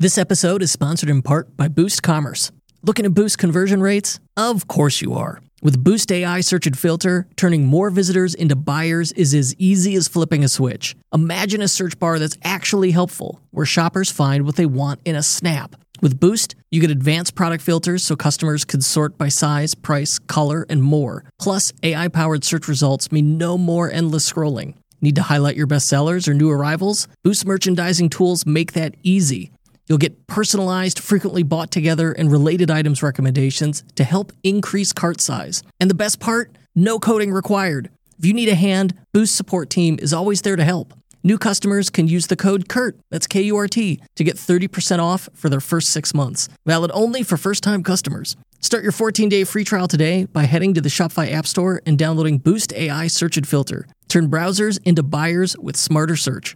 This episode is sponsored in part by Boost Commerce. Looking to boost conversion rates? Of course you are. With Boost AI Search and Filter, turning more visitors into buyers is as easy as flipping a switch. Imagine a search bar that's actually helpful, where shoppers find what they want in a snap. With Boost, you get advanced product filters so customers can sort by size, price, color, and more. Plus, AI-powered search results mean no more endless scrolling. Need to highlight your best sellers or new arrivals? Boost merchandising tools make that easy. You'll get personalized, frequently bought together, and related items recommendations to help increase cart size. And the best part? No coding required. If you need a hand, Boost support team is always there to help. New customers can use the code KURT, that's K-U-R-T, to get 30% off for their first 6 months. Valid only for first-time customers. Start your 14-day free trial today by heading to the Shopify App Store and downloading Boost AI Search and Filter. Turn browsers into buyers with smarter search.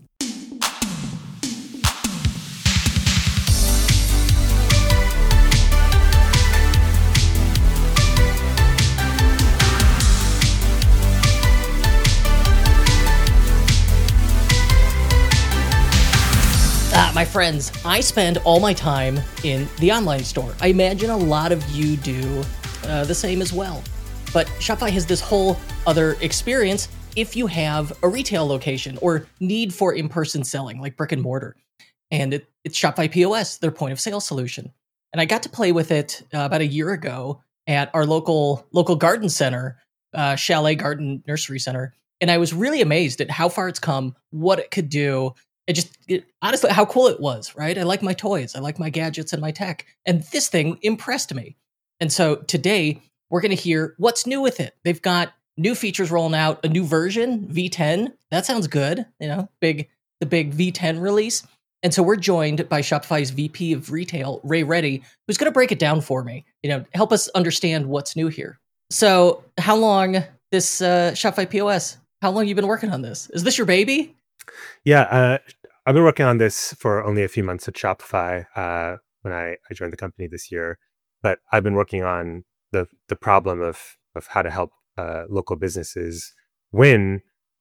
My friends, I spend all my time in the online store. I imagine a lot of you do the same as well. But Shopify has this whole other experience if you have a retail location or need for in-person selling, like brick and mortar. And it's Shopify POS, their point of sale solution. And I got to play with it about a year ago at our local garden center, Chalet Garden Nursery Center. And I was really amazed at how far it's come, what it could do. Honestly, how cool it was, right? I like my toys. I like my gadgets and my tech. And this thing impressed me. And so today, we're going to hear what's new with it. They've got new features rolling out, a new version, V10. That sounds good. The big V10 release. And so we're joined by Shopify's VP of Retail, Ray Reddy, who's going to break it down for me, help us understand what's new here. So how long this Shopify POS, how long have you been working on this? Is this your baby? Yeah, I've been working on this for only a few months at Shopify when I joined the company this year. But I've been working on the problem of how to help local businesses win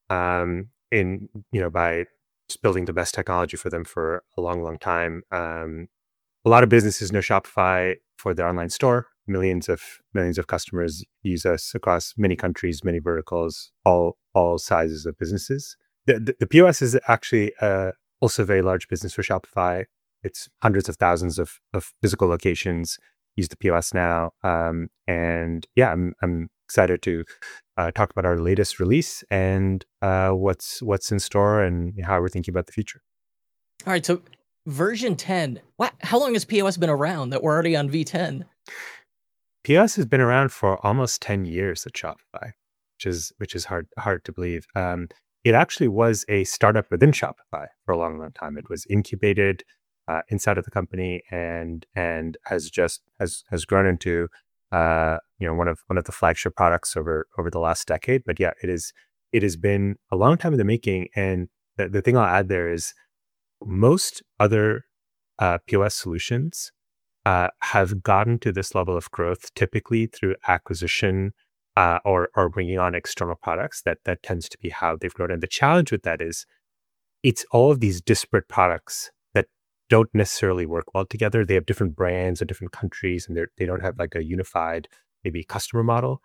by just building the best technology for them for a long, long time. A lot of businesses know Shopify for their online store. Millions of customers use us across many countries, many verticals, all sizes of businesses. The POS is actually also a very large business for Shopify. It's hundreds of thousands of physical locations use the POS now. And yeah, I'm excited to talk about our latest release and what's in store and how we're thinking about the future. All right, so version 10. How long has POS been around that we're already on V10? POS has been around for almost 10 years at Shopify, which is hard to believe. It actually was a startup within Shopify for a long, long time. It was incubated inside of the company and has grown into one of the flagship products over the last decade. But yeah, it has been a long time in the making. And the thing I'll add there is most other POS solutions have gotten to this level of growth typically through acquisition. Or bringing on external products. That tends to be how they've grown. And the challenge with that is it's all of these disparate products that don't necessarily work well together. They have different brands in different countries, and they don't have like a unified maybe customer model.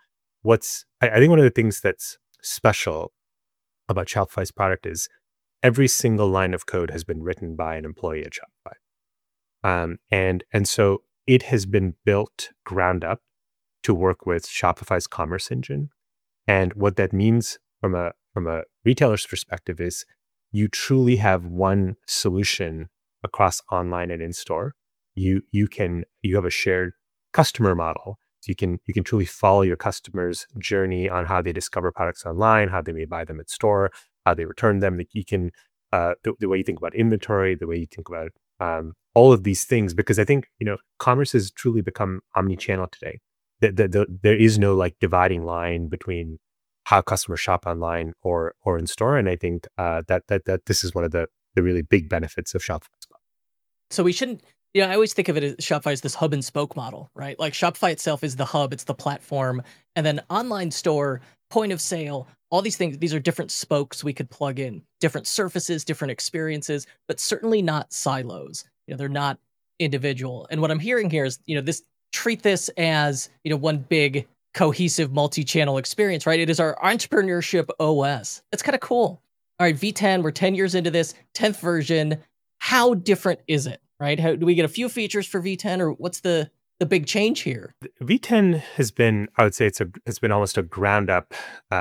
I think one of the things that's special about Shopify's product is every single line of code has been written by an employee at Shopify, and so it has been built ground up to work with Shopify's commerce engine. And what that means from a retailer's perspective is you truly have one solution across online and in-store. You have a shared customer model. So you can truly follow your customers' journey on how they discover products online, how they may buy them at store, how they return them. You can the way you think about inventory, the way you think about all of these things, because I think commerce has truly become omni-channel today. There is no like dividing line between how customers shop online or in store, and I think that this is one of the really big benefits of Shopify as well. So we shouldn't. I always think of it as Shopify as this hub and spoke model, right? Like Shopify itself is the hub, it's the platform, and then online store, point of sale, all these things. These are different spokes we could plug in, different surfaces, different experiences, but certainly not silos. They're not individual. And what I'm hearing here is, treat this as, one big cohesive multi-channel experience, right? It is our entrepreneurship OS. That's kind of cool. All right, V10, we're 10 years into this, 10th version. How different is it, right? How do we get a few features for V10, or what's the big change here? V10 has been, I would say it's been almost a ground up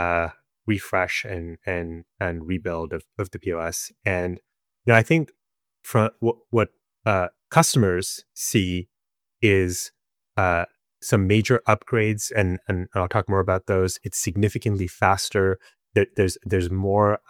refresh and rebuild of the POS. And I think from what customers see is some major upgrades, and I'll talk more about those. It's significantly faster. There's more,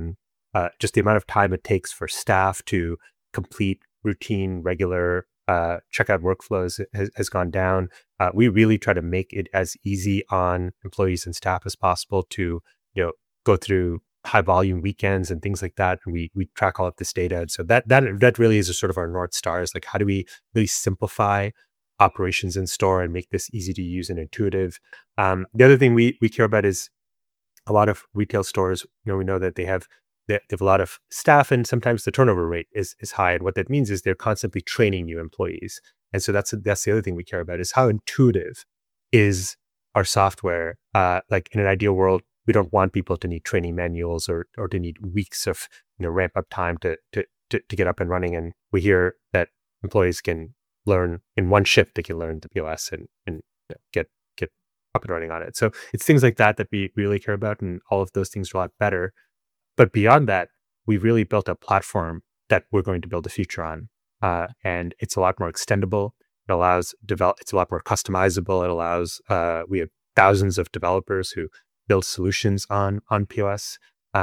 just the amount of time it takes for staff to complete routine, regular checkout workflows has gone down. We really try to make it as easy on employees and staff as possible to go through high volume weekends and things like that. And we track all of this data. And so that really is a sort of our North Star, is like, how do we really simplify operations in store and make this easy to use and intuitive? The other thing we care about is a lot of retail stores, we know that they have a lot of staff, and sometimes the turnover rate is high. And what that means is they're constantly training new employees. And so that's the other thing we care about, is how intuitive is our software. Like in an ideal world, we don't want people to need training manuals or to need weeks of ramp up time to get up and running. And we hear that employees can learn in one shift. They can learn the POS and get up and running on it. So it's things like that we really care about, and all of those things are a lot better. But beyond that, we've really built a platform that we're going to build a future on, and it's a lot more extendable. It allows it's a lot more customizable. It allows we have thousands of developers who build solutions on POS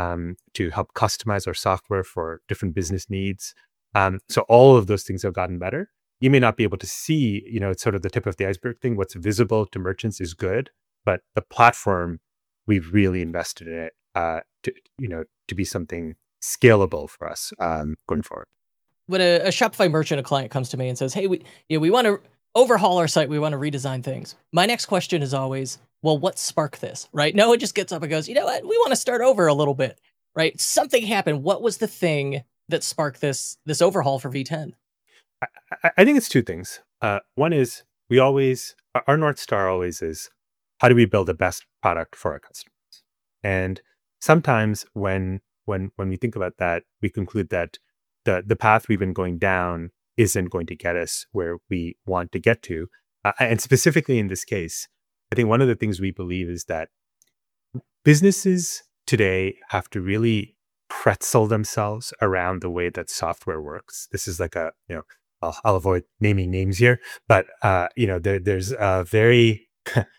to help customize our software for different business needs. So all of those things have gotten better. You may not be able to see, it's sort of the tip of the iceberg thing. What's visible to merchants is good, but the platform, we've really invested in it to be something scalable for us going forward. When a Shopify merchant, a client comes to me and says, "Hey, we want to overhaul our site. We want to redesign things." My next question is always, well, what sparked this, right? Noah just gets up and goes, "You know what? We want to start over a little bit," right? Something happened. What was the thing that sparked this overhaul for V10? I think it's two things. One is our North Star always is, how do we build the best product for our customers? And sometimes when we think about that, we conclude that the path we've been going down isn't going to get us where we want to get to. And specifically in this case, I think one of the things we believe is that businesses today have to really pretzel themselves around the way that software works. This is like I'll avoid naming names here, but there's a very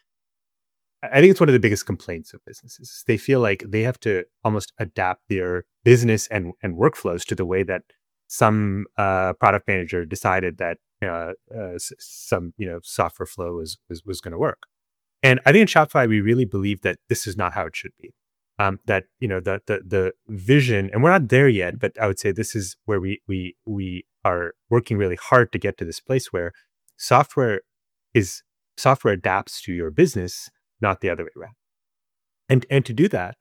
I think it's one of the biggest complaints of businesses. They feel like they have to almost adapt their business and workflows to the way that some product manager decided that some software flow was going to work. And I think in Shopify, we really believe that this is not how it should be. That the vision, and we're not there yet, but I would say this is where we are working really hard to get to this place where software adapts to your business, not the other way around. And to do that,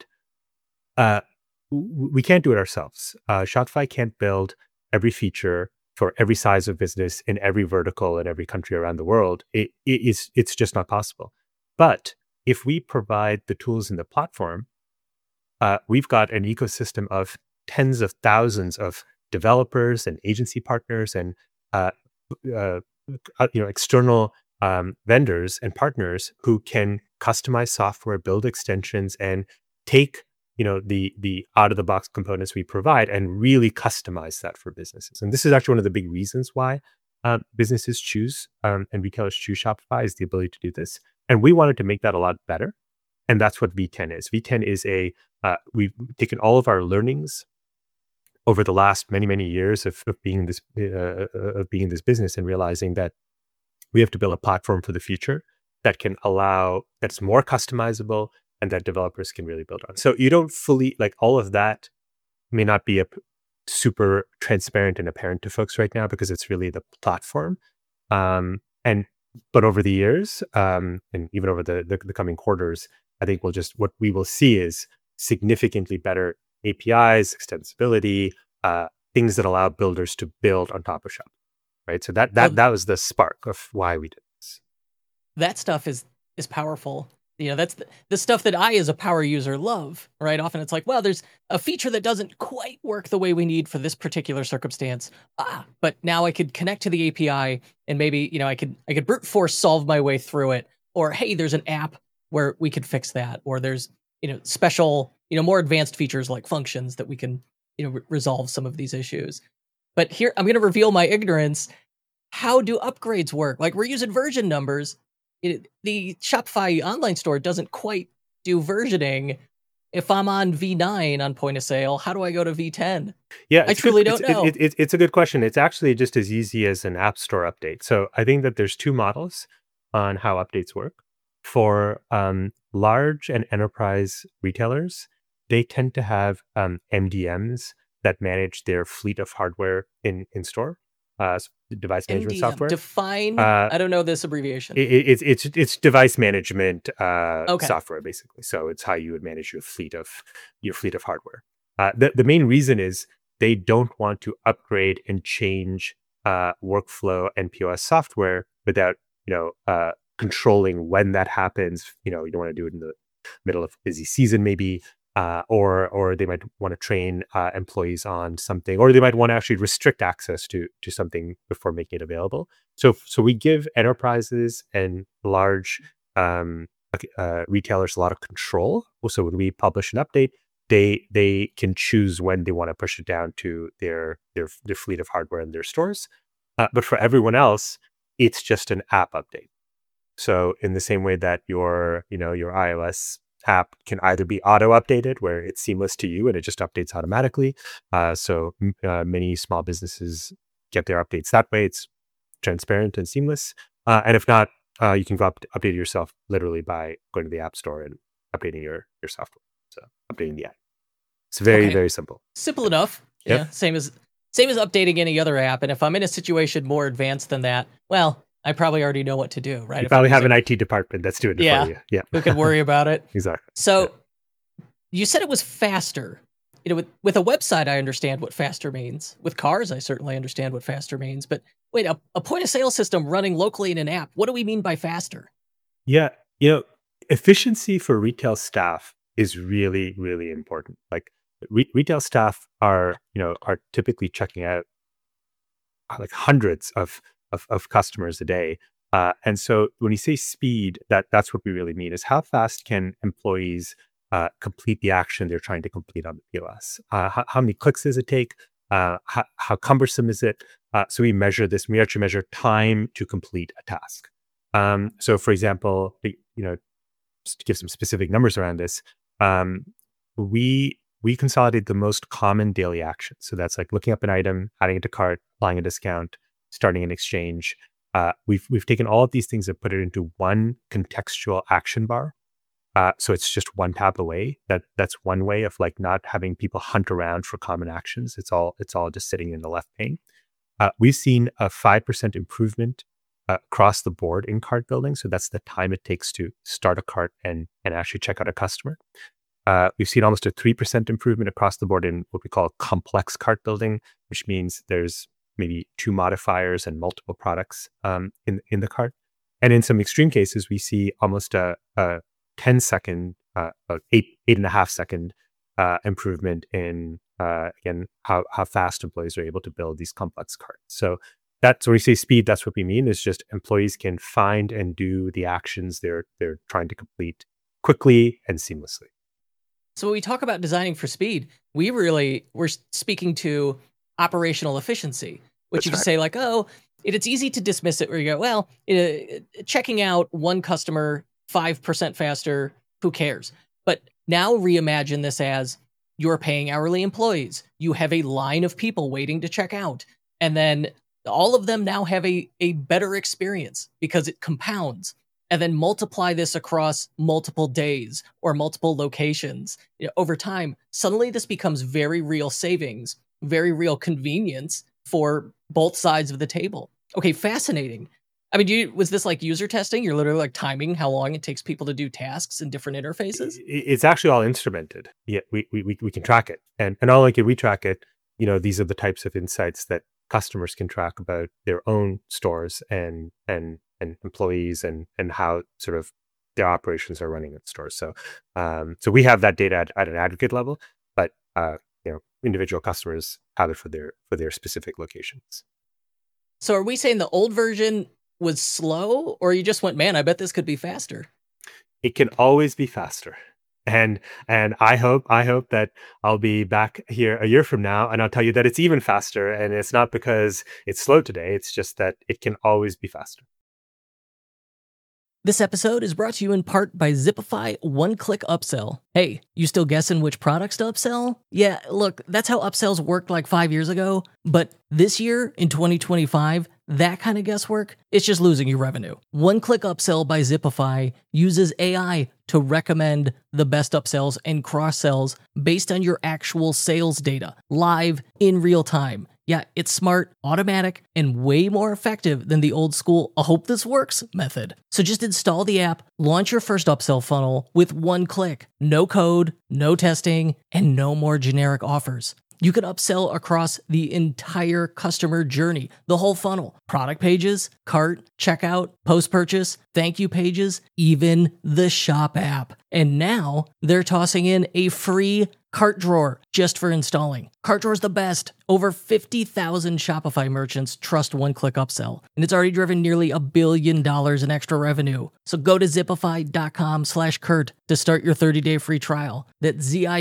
we can't do it ourselves. Shopify can't build every feature for every size of business in every vertical in every country around the world. It's just not possible. But if we provide the tools in the platform, we've got an ecosystem of tens of thousands of developers and agency partners and external vendors and partners who can customize software, build extensions, and take the out of the box components we provide and really customize that for businesses. And this is actually one of the big reasons why businesses choose and retailers choose Shopify, is the ability to do this. And we wanted to make that a lot better. And that's what V10 is. V10 is we've taken all of our learnings over the last many, many years of being in this business and realizing that we have to build a platform for the future that's more customizable and that developers can really build on. So you don't fully, all of that may not be super transparent and apparent to folks right now because it's really the platform. But over the years, and even over the coming quarters, I think what we will see is significantly better APIs, extensibility, things that allow builders to build on top of Shop. right? So that Oh, that was the spark of why we did this. that stuff is powerful. That's the stuff that I, as a power user, love. Right? Often it's like, well, there's a feature that doesn't quite work the way we need for this particular circumstance. But now I could connect to the API, and maybe I could brute force solve my way through it. Or hey, there's an app where we could fix that. Or there's special more advanced features like functions that we can resolve some of these issues. But here I'm going to reveal my ignorance. How do upgrades work? Like, we're using version numbers. The Shopify online store doesn't quite do versioning. If I'm on V9 on point of sale, how do I go to V10? Yeah, I truly don't know. It's a good question. It's actually just as easy as an app store update. So I think that there's two models on how updates work. For large and enterprise retailers, they tend to have MDMs that manage their fleet of hardware in store, device management MDM, software. define. I don't know this abbreviation. It's device management Okay. software, basically. So it's how you would manage your fleet of hardware. The main reason is they don't want to upgrade and change workflow and POS software without controlling when that happens. You don't want to do it in the middle of busy season, maybe. Or they might want to train employees on something, or they might want to actually restrict access to something before making it available. So we give enterprises and large retailers a lot of control. Also, when we publish an update, they can choose when they want to push it down to their fleet of hardware in their stores. But for everyone else, it's just an app update. So in the same way that your iOS app can either be auto updated, where it's seamless to you and it just updates automatically. So many small businesses get their updates that way. It's transparent and seamless. And if not, you can go update it yourself literally by going to the App Store and updating your software. So updating the app. It's very, very simple. Simple enough. Yep. Yeah. Same as updating any other app. And if I'm in a situation more advanced than that, well, I probably already know what to do, right? You probably have an IT department that's doing it for you. Yeah. Who can worry about it. Exactly. So you said it was faster. With a website, I understand what faster means. With cars, I certainly understand what faster means. But wait, a point of sale system running locally in an app, what do we mean by faster? Yeah. Efficiency for retail staff is really, really important. Like retail staff are typically checking out like hundreds of customers a day. And so when you say speed, that's what we really mean, is how fast can employees complete the action they're trying to complete on the POS? How many clicks does it take? How cumbersome is it? So we measure this. We actually measure time to complete a task. So for example, just to give some specific numbers around this, we consolidate the most common daily actions. So that's like looking up an item, adding it to cart, applying a discount, starting an exchange. We've taken all of these things and put it into one contextual action bar. So it's just one tap away. That's one way of like not having people hunt around for common actions. It's all just sitting in the left pane. We've seen a 5% improvement across the board in cart building. So that's the time it takes to start a cart and actually check out a customer. We've seen almost a 3% improvement across the board in what we call complex cart building, which means there's maybe 2 modifiers and multiple products in the cart. And in some extreme cases, we see almost a 10-second, 8.5 second improvement in, again, how fast employees are able to build these complex carts. So that's when we say speed, that's what we mean, is just employees can find and do the actions they're trying to complete quickly and seamlessly. So when we talk about designing for speed, we're speaking to operational efficiency, which you can say like, oh, it's easy to dismiss it where you go, well, checking out one customer 5% faster, who cares? But now reimagine this as you're paying hourly employees. You have a line of people waiting to check out. And then all of them now have a better experience because it compounds. And then multiply this across multiple days or multiple locations. Over time, suddenly this becomes very real savings, very real convenience for both sides of the table. Okay, fascinating. I mean, was this like user testing? You're literally like timing how long it takes people to do tasks in different interfaces? It's actually all instrumented. Yeah, we can track it. And not only can we track it, these are the types of insights that customers can track about their own stores and employees and how sort of their operations are running in stores. So so we have that data at an aggregate level, but individual customers have it for their specific locations. So are we saying the old version was slow, or you just went, man, I bet this could be faster? It can always be faster. And I hope that I'll be back here a year from now and I'll tell you that it's even faster. And it's not because it's slow today. It's just that it can always be faster. This episode is brought to you in part by Zipify One-Click Upsell. Hey, you still guessing which products to upsell? Yeah, look, that's how upsells worked like 5 years ago. But this year, in 2025, that kind of guesswork, it's just losing you revenue. One-Click Upsell by Zipify uses AI to recommend the best upsells and cross-sells based on your actual sales data, live in real time. Yeah, it's smart, automatic, and way more effective than the old school "I hope this works" method. So just install the app, launch your first upsell funnel with one click. No code, no testing, and no more generic offers. You can upsell across the entire customer journey, the whole funnel, product pages, cart, checkout, post-purchase, thank you pages, even the shop app. And now they're tossing in a free cart drawer just for installing. Cart Drawer is the best. Over 50,000 Shopify merchants trust One-Click Upsell, and it's already driven nearly $1 billion in extra revenue. So go to zipify.com/Kurt to start your 30-day free trial. That's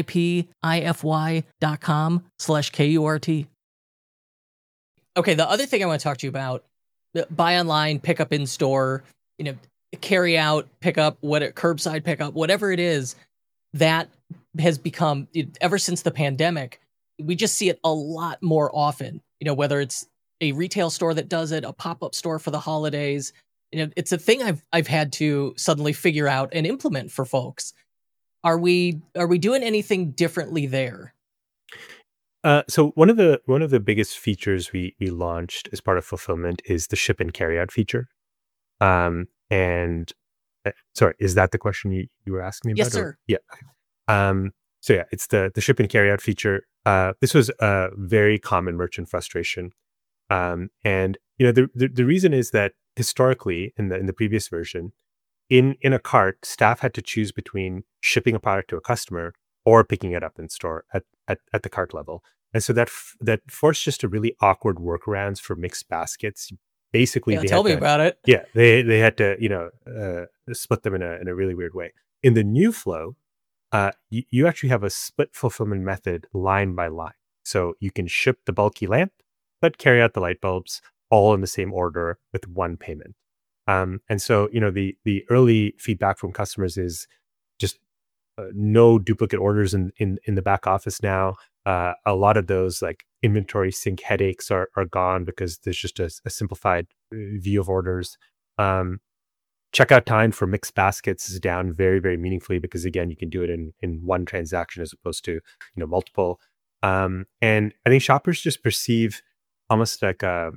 zipify.com/KURT. Okay, the other thing I want to talk to you about, buy online, pick up in store, carry out, pick up, curbside pickup, whatever it is, that has become, ever since the pandemic, we just see it a lot more often, whether it's a retail store that does it, a pop-up store for the holidays. It's a thing I've had to suddenly figure out and implement for folks. Are we doing anything differently there? So one of the biggest features we launched as part of fulfillment is the ship and carry out feature. And sorry, is that the question you were asking me about? Yes, sir. Yeah. So yeah, it's the ship and carry out feature. This was a very common merchant frustration. And the reason is that historically in the previous version, in a cart, staff had to choose between shipping a product to a customer or picking it up in store at the cart level. And so that forced just a really awkward workarounds for mixed baskets. Basically, tell me about it. Yeah, they had to split them in a really weird way. In the new flow, you actually have a split fulfillment method line by line. So you can ship the bulky lamp, but carry out the light bulbs all in the same order with one payment. And so the early feedback from customers is just no duplicate orders in the back office now. A lot of those like inventory sync headaches are gone because there's just a simplified view of orders. Checkout time for mixed baskets is down very, very meaningfully because again, you can do it in one transaction as opposed to multiple. And I think shoppers just perceive almost like a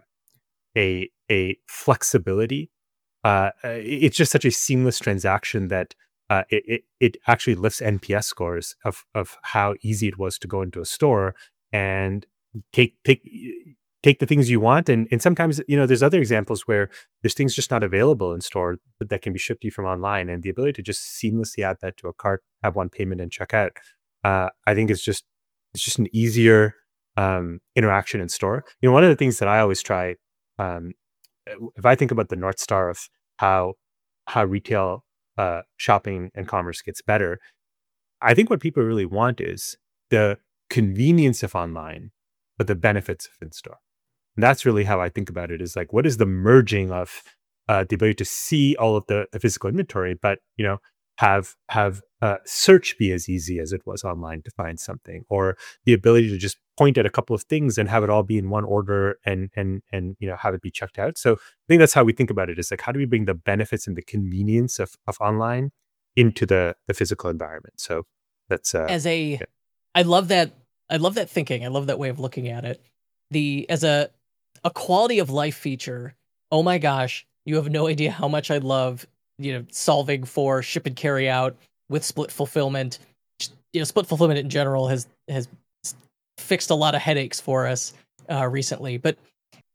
flexibility. It's just such a seamless transaction that it actually lifts NPS scores of how easy it was to go into a store and take the things you want. And sometimes, there's other examples where there's things just not available in store that can be shipped to you from online. And the ability to just seamlessly add that to a cart, have one payment and check out, I think it's just an easier interaction in store. One of the things that I always try, if I think about the North Star of how retail shopping and commerce gets better, I think what people really want is the convenience of online, but the benefits of in-store. And that's really how I think about it, is like, what is the merging of the ability to see all of the physical inventory, but, have search be as easy as it was online to find something, or the ability to just point at a couple of things and have it all be in one order and have it be checked out. So I think that's how we think about it, is like, how do we bring the benefits and the convenience of online into the physical environment? So that's I love that thinking. I love that way of looking at it. As a quality of life feature, oh my gosh, you have no idea how much I love solving for ship and carry out with split fulfillment. Split fulfillment in general has fixed a lot of headaches for us recently. But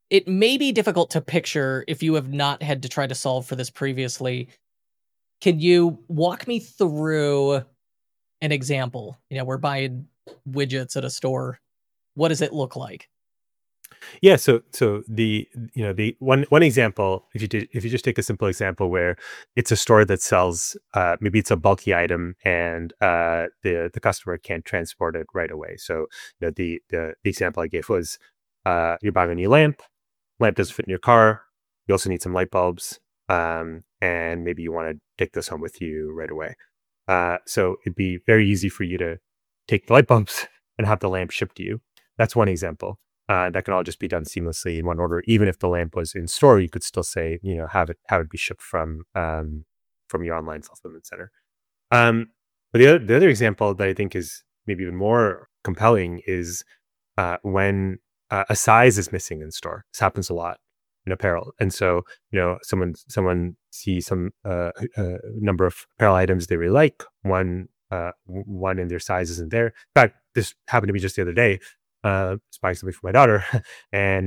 it may be difficult to picture if you have not had to try to solve for this previously. Can you walk me through an example? We're buying widgets at a store. What does it look like? Yeah, so the one example, if you just take a simple example where it's a store that sells, maybe it's a bulky item and the customer can't transport it right away. So the example I gave was, you're buying a new lamp doesn't fit in your car. You also need some light bulbs, and maybe you want to take this home with you right away. So it'd be very easy for you to take the light bulbs and have the lamp shipped to you. That's one example. That can all just be done seamlessly in one order. Even if the lamp was in store, you could still say, have it be shipped from your online fulfillment center. But the other example that I think is maybe even more compelling is when a size is missing in store. This happens a lot in apparel, and so someone sees some number of apparel items they really like. One in their size isn't there. In fact, this happened to me just the other day. Buying something for my daughter, and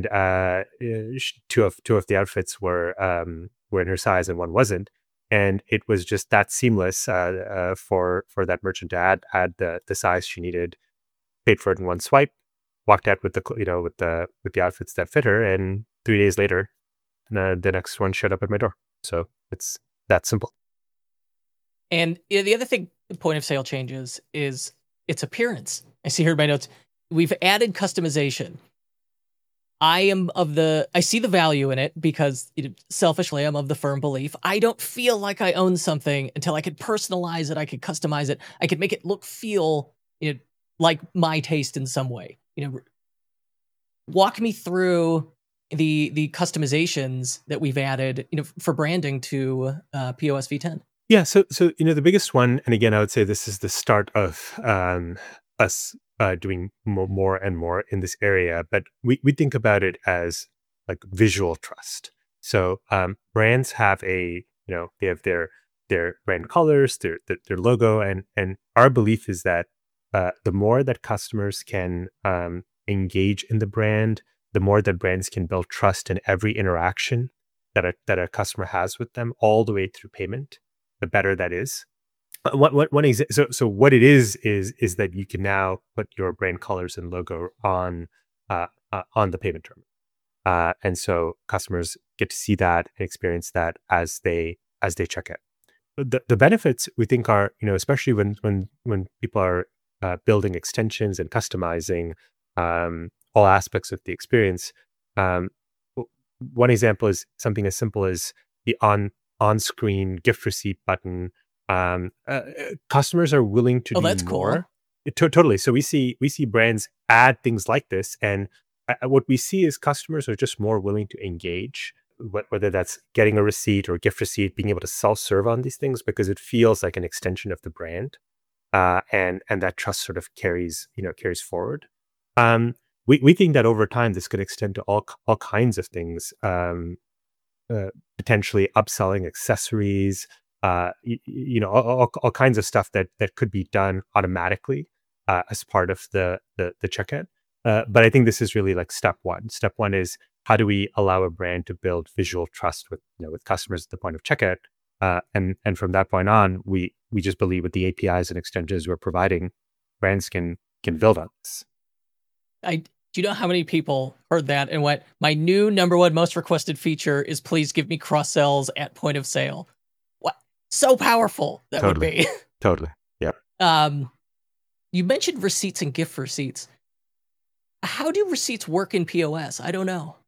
two of the outfits were in her size and one wasn't, and it was just that seamless for that merchant to add the size she needed, paid for it in one swipe, walked out with the outfits that fit her, and 3 days later, the next one showed up at my door. So it's that simple. And the other thing, point of sale changes, is its appearance. I see here in my notes, we've added customization. I see the value in it because selfishly, I'm of the firm belief I don't feel like I own something until I could personalize it, I could customize it, I could make it feel like my taste in some way. Walk me through the customizations that we've added, for branding to POS v10. Yeah, so the biggest one, and again, I would say this is the start of us doing more and more in this area, but we think about it as like visual trust. So brands have they have their brand colors, their logo, and our belief is that the more that customers can engage in the brand, the more that brands can build trust in every interaction that a customer has with them, all the way through payment, the better that is. So what it is that you can now put your brand colors and logo on the payment terminal, and so customers get to see that and experience that as they check out. The benefits we think are, especially when people are building extensions and customizing all aspects of the experience. One example is something as simple as the on-screen gift receipt button. Customers are willing to do that's more. Cool. Totally. So we see brands add things like this, and what we see is customers are just more willing to engage, whether that's getting a receipt or gift receipt, being able to self-serve on these things because it feels like an extension of the brand, and that trust sort of carries forward. We think that over time this could extend to all kinds of things, potentially upselling accessories, all kinds of stuff that could be done automatically as part of the checkout. But I think this is really like step one. Step one is, how do we allow a brand to build visual trust with customers at the point of checkout? And from that point on, we just believe with the APIs and extensions we're providing, brands can build on this. Do you know how many people heard that and went, my new number one most requested feature is please give me cross sells at point of sale? What? So powerful that would be. Totally. Yeah. You mentioned receipts and gift receipts. How do receipts work in POS? I don't know.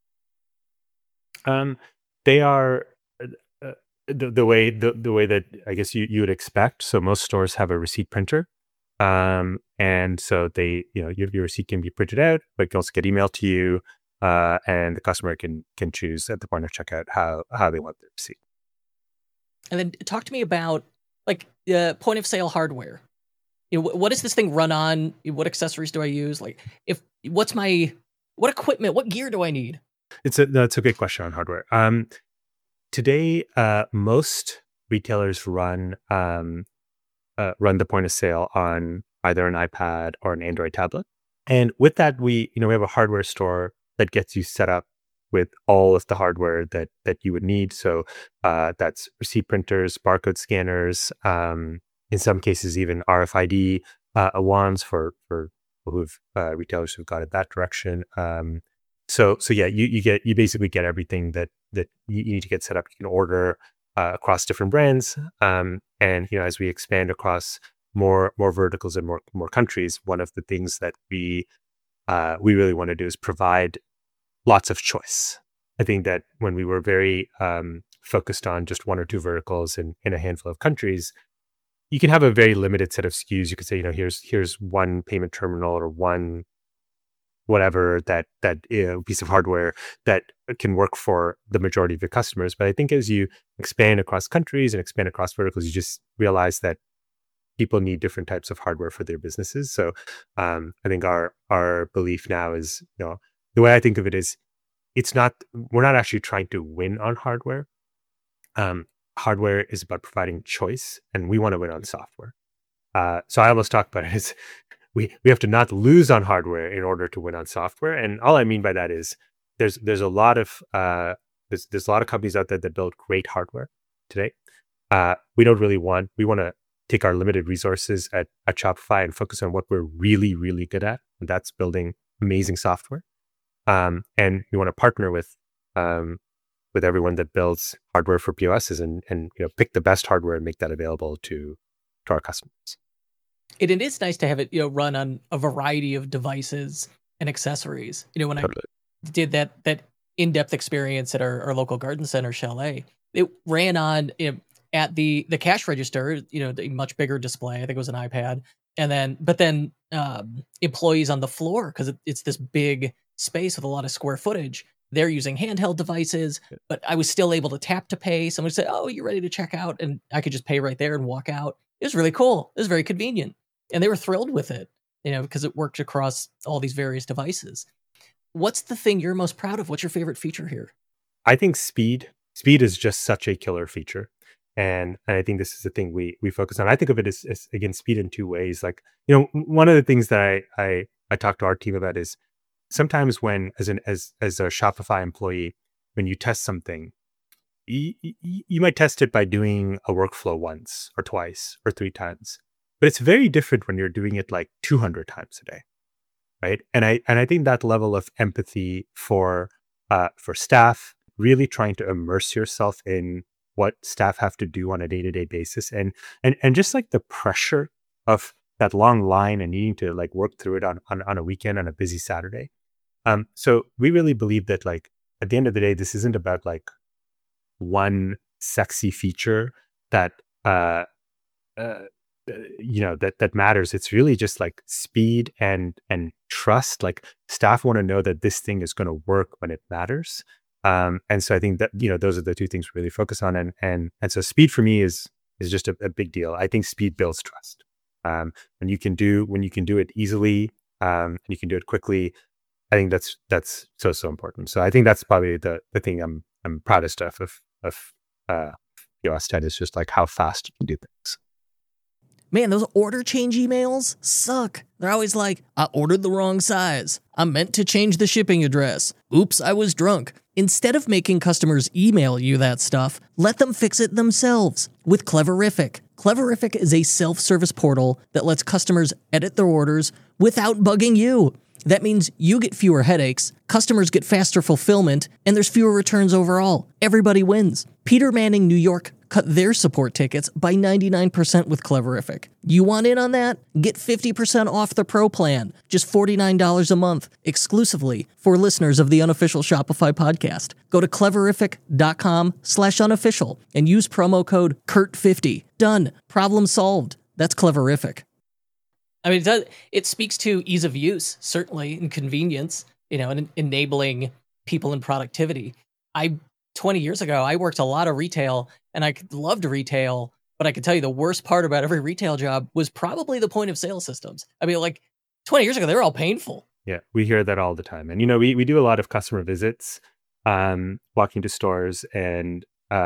They are the way that I guess you would expect. So most stores have a receipt printer. And so your receipt can be printed out, but it can also get emailed to you, and the customer can choose at the point of checkout how they want their receipt. And then talk to me about point of sale hardware. What does this thing run on? What accessories do I use? What equipment, what gear do I need? That's a great question on hardware. Today, most retailers run the point of sale on either an iPad or an Android tablet. And with that, we have a hardware store that gets you set up with all of the hardware that you would need. So that's receipt printers, barcode scanners, in some cases even RFID wands for people who've retailers who've gone in that direction. So yeah, you basically get everything that you need to get set up. You can order across different brands, and as we expand across more verticals and more countries, one of the things that we really want to do is provide lots of choice. I think that when we were very focused on just one or two verticals in a handful of countries, you can have a very limited set of SKUs. You could say, here's one payment terminal or one whatever that piece of hardware that can work for the majority of your customers. But I think as you expand across countries and expand across verticals, you just realize that people need different types of hardware for their businesses. So I think our belief now is, the way I think of it is, we're not actually trying to win on hardware. Hardware is about providing choice, and we want to win on software. So I almost talk about it as we have to not lose on hardware in order to win on software. And all I mean by that is there's a lot of there's a lot of companies out there that build great hardware today. We want to take our limited resources at Shopify and focus on what we're really, really good at, and that's building amazing software. And we want to partner with everyone that builds hardware for POSs and pick the best hardware and make that available to our customers. It is nice to have it run on a variety of devices and accessories. When totally. I did that in-depth experience at our local garden center chalet, it ran on at the cash register, the much bigger display. I think it was an iPad, but then employees on the floor, because it's this big space with a lot of square footage. They're using handheld devices, but I was still able to tap to pay. Someone said, "Oh, you're ready to check out," and I could just pay right there and walk out. It was really cool. It was very convenient, and they were thrilled with it, because it worked across all these various devices. What's the thing you're most proud of? What's your favorite feature here? I think speed. Speed is just such a killer feature. And I think this is the thing we focus on. I think of it as again, speed in two ways. Like, one of the things that I talk to our team about is sometimes when, as a Shopify employee, when you test something, you might test it by doing a workflow once or twice or 3 times, but it's very different when you're doing it like 200 times a day, right? And I think that level of empathy for staff, really trying to immerse yourself in what staff have to do on a day-to-day basis, and just like the pressure of that long line and needing to like work through it on a weekend, on a busy Saturday. So we really believe that, like, at the end of the day, this isn't about like one sexy feature that that matters. It's really just like speed and trust. Like, staff want to know that this thing is going to work when it matters. And so I think that, those are the two things we really focus on. And so speed for me is just a big deal. I think speed builds trust. When you can do it easily, and you can do it quickly, I think that's so important. So I think that's probably the thing I'm proudest of POS 10 is just like how fast you can do things. Man, those order change emails suck. They're always like, "I ordered the wrong size. I meant to change the shipping address. Oops, I was drunk." Instead of making customers email you that stuff, let them fix it themselves with Cleverific. Cleverific is a self-service portal that lets customers edit their orders without bugging you. That means you get fewer headaches, customers get faster fulfillment, and there's fewer returns overall. Everybody wins. Peter Manning New York cut their support tickets by 99% with Cleverific. You want in on that? Get 50% off the Pro plan, just $49 a month, exclusively for listeners of the Unofficial Shopify podcast. Go to cleverific.com/unofficial and use promo code CURT50. Done. Problem solved. That's Cleverific. I mean, it speaks to ease of use, certainly, and convenience, and enabling people in productivity. 20 years ago, I worked a lot of retail, and I loved retail, but I can tell you the worst part about every retail job was probably the point of sale systems. I mean, like 20 years ago, they were all painful. Yeah, we hear that all the time. And, we do a lot of customer visits, walking to stores, and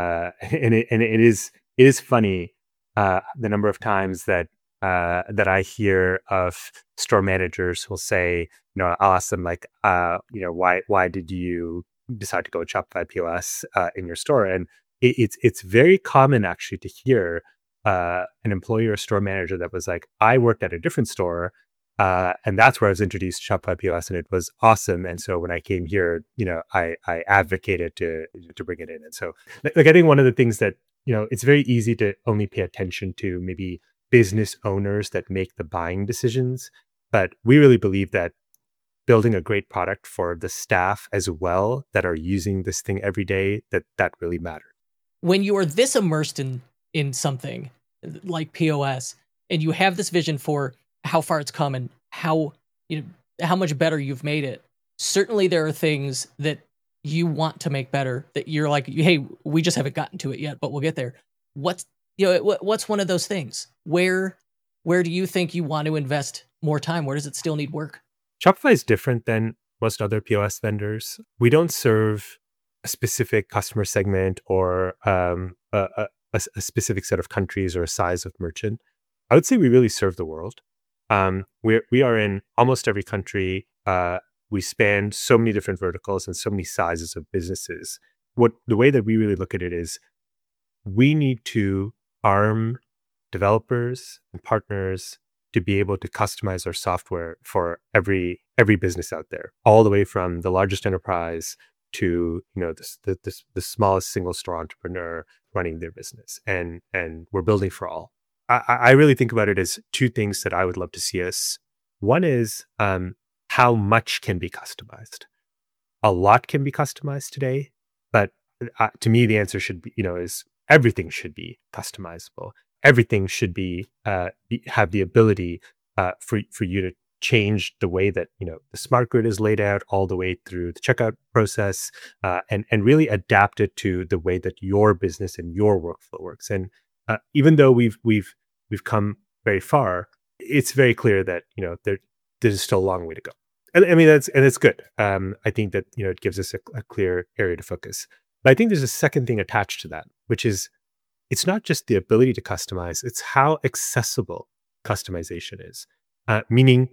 it is funny, the number of times that I hear of store managers who'll say, I'll ask them like, why did you decide to go with Shopify POS in your store. And it's very common actually to hear an employee or store manager that was like, I worked at a different store, and that's where I was introduced to Shopify POS, and it was awesome. And so when I came here, I advocated to bring it in. And so, like, I think one of the things that it's very easy to only pay attention to maybe business owners that make the buying decisions, but we really believe that building a great product for the staff as well that are using this thing every day, that really matters. When you are this immersed in something like POS, and you have this vision for how far it's come and how much better you've made it, certainly there are things that you want to make better that you're like, hey, we just haven't gotten to it yet, but we'll get there. What's one of those things? Where do you think you want to invest more time? Where does it still need work? Shopify is different than most other POS vendors. We don't serve a specific customer segment or a specific set of countries or a size of merchant. I would say we really serve the world. We are in almost every country. We span so many different verticals and so many sizes of businesses. The way that we really look at it is we need to arm developers and partners to be able to customize our software for every business out there, all the way from the largest enterprise to the smallest single store entrepreneur running their business. And we're building for all. I really think about it as two things that I would love to see us. One is how much can be customized. A lot can be customized today, but to me, the answer should be, is everything should be customizable. Everything should be have the ability for you to change the way that the smart grid is laid out, all the way through the checkout process, and really adapt it to the way that your business and your workflow works. And even though we've come very far, it's very clear that there's still a long way to go. And I mean it's good. I think that it gives us a clear area to focus. But I think there's a second thing attached to that, which is it's not just the ability to customize; it's how accessible customization is. Meaning,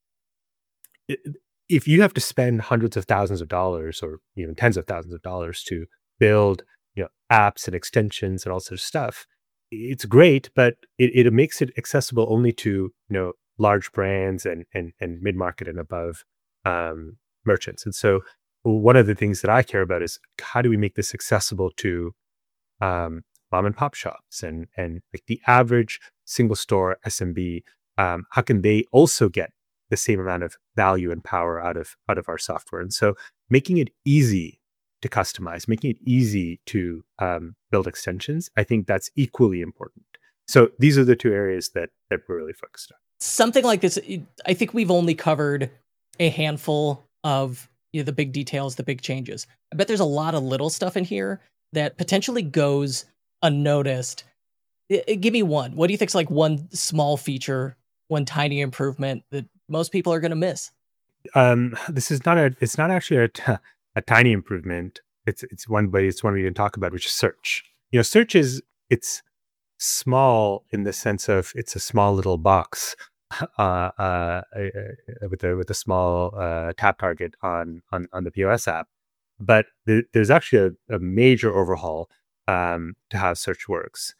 if you have to spend hundreds of thousands of dollars or even tens of thousands of dollars to build apps and extensions and all sorts of stuff, it's great, but it makes it accessible only to large brands and mid-market and above merchants. And so one of the things that I care about is how do we make this accessible to mom and pop shops and like the average single store SMB. How can they also get the same amount of value and power out of our software? And so making it easy to customize, making it easy to build extensions, I think that's equally important. So these are the two areas that we're really focused on. Something like this, I think we've only covered a handful of the big details, the big changes. I bet there's a lot of little stuff in here that potentially goes unnoticed. Give me one. What do you think is like one small feature, one tiny improvement that most people are going to miss? It's not actually a tiny improvement. It's one, but it's one we didn't talk about, which is search. Search it's small in the sense of it's a small little box with a small tap target on the POS app, but there's actually a major overhaul to how search works.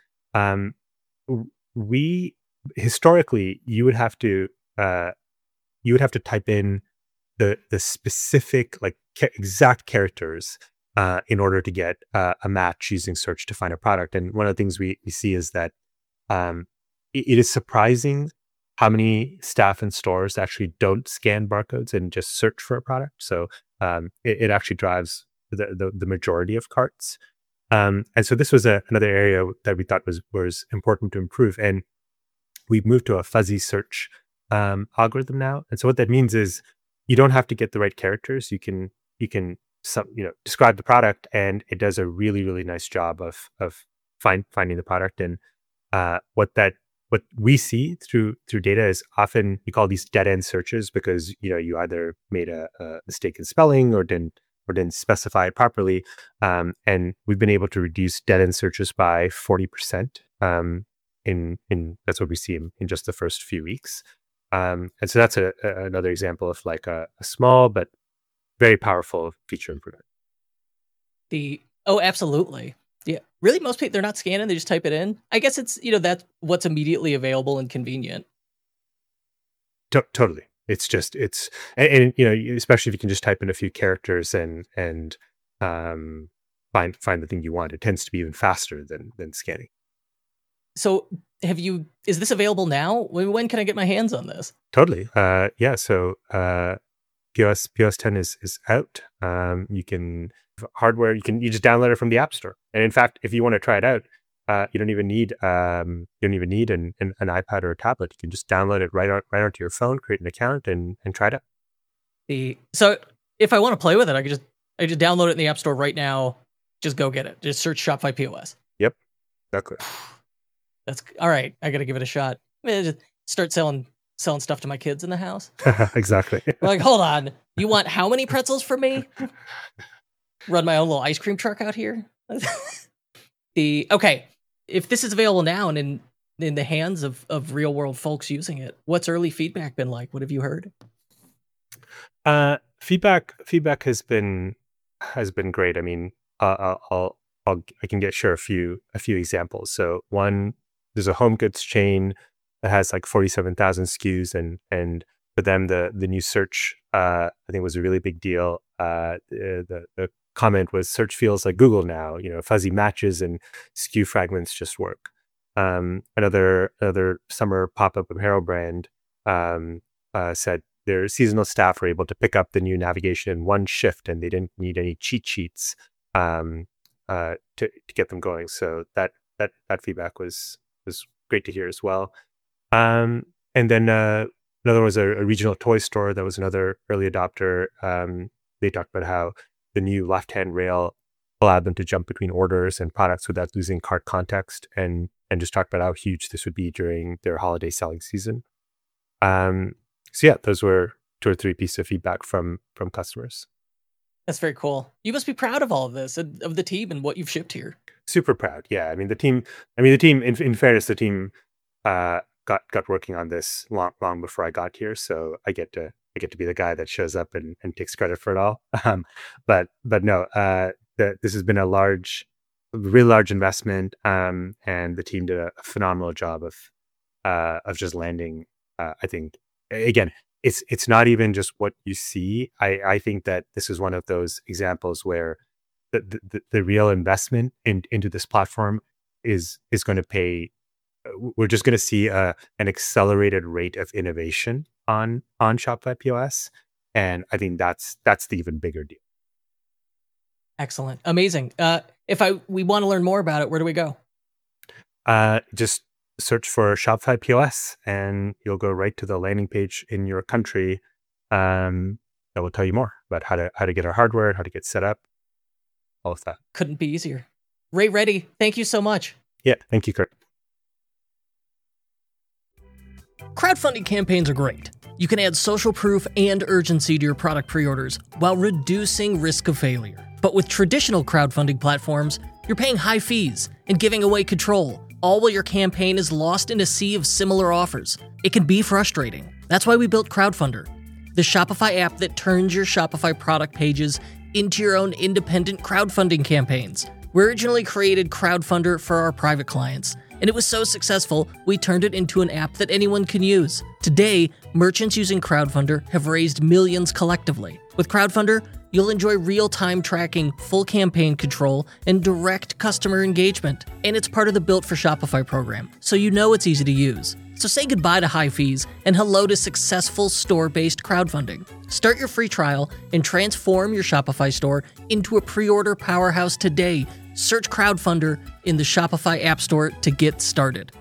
We historically you would have to type in the specific exact characters in order to get a match using search to find a product. And one of the things we see is that it is surprising how many staff and stores actually don't scan barcodes and just search for a product. So it actually drives the majority of carts. And so this was another area that we thought was important to improve. And we've moved to a fuzzy search algorithm now. And so what that means is you don't have to get the right characters. You can describe the product, and it does a really, really nice job of finding the product. And what we see through data is often we call these dead end searches because you either made a mistake in spelling or didn't specify it properly. And we've been able to reduce dead end searches by 40%. In that's what we see in just the first few weeks. And so that's another example of like a small but very powerful feature improvement. Absolutely. Yeah. Really, most people, they're not scanning, they just type it in. I guess it's, that's what's immediately available and convenient. Totally. And especially if you can just type in a few characters and find the thing you want, it tends to be even faster than scanning. So is this available now? When can I get my hands on this? Totally. Yeah. So POS 10 is out. You can hardware. You just download it from the App Store. And in fact, if you want to try it out, you don't even need an iPad or a tablet. You can just download it right onto your phone, create an account, and try it out. So if I want to play with it, I just download it in the App Store right now. Just go get it. Just search Shopify POS. Yep, exactly. That's all right. I got to give it a shot. Just start selling stuff to my kids in the house. Exactly. Like, hold on. You want how many pretzels from me? Run my own little ice cream truck out here. Okay. If this is available now and in the hands of real world folks using it, what's early feedback been like? What have you heard? Feedback has been great. I mean, I can share a few examples. So one, there's a home goods chain that has like 47,000 SKUs, and for them the new search I think was a really big deal. The comment was, search feels like Google now. Fuzzy matches and SKU fragments just work. Another summer pop-up apparel brand said their seasonal staff were able to pick up the new navigation in one shift, and they didn't need any cheat sheets to get them going. So that feedback was great to hear as well. And then another was a regional toy store that was another early adopter. They talked about how the new left-hand rail allowed them to jump between orders and products without losing cart context, and just talked about how huge this would be during their holiday selling season. So yeah, those were 2 or 3 pieces of feedback from customers. That's very cool. You must be proud of all of this, of the team and what you've shipped here. Super proud. Yeah. I mean, the team, in fairness, the team got working on this long before I got here. So I get to be the guy that shows up and takes credit for it all. But no, this has been a really large investment. And the team did a phenomenal job of just landing. I think, again, it's not even just what you see. I think that this is one of those examples where the real investment into this platform is going to pay. We're just going to see an accelerated rate of innovation on Shopify POS, and I think that's the even bigger deal. Excellent, amazing. If we want to learn more about it, where do we go? Just search for Shopify POS, and you'll go right to the landing page in your country. That will tell you more about how to get our hardware, how to get set up, all of that. Couldn't be easier. Ray Reddy, thank you so much. Yeah, thank you, Kurt. Crowdfunding campaigns are great. You can add social proof and urgency to your product pre-orders while reducing risk of failure. But with traditional crowdfunding platforms, you're paying high fees and giving away control, all while your campaign is lost in a sea of similar offers. It can be frustrating. That's why we built Crowdfunder, the Shopify app that turns your Shopify product pages into your own independent crowdfunding campaigns. We originally created Crowdfunder for our private clients, and it was so successful, we turned it into an app that anyone can use. Today, merchants using Crowdfunder have raised millions collectively. With Crowdfunder, you'll enjoy real-time tracking, full campaign control, and direct customer engagement. And it's part of the Built for Shopify program, so you know it's easy to use. So say goodbye to high fees and hello to successful store-based crowdfunding. Start your free trial and transform your Shopify store into a pre-order powerhouse today. Search Crowdfunder in the Shopify App Store to get started.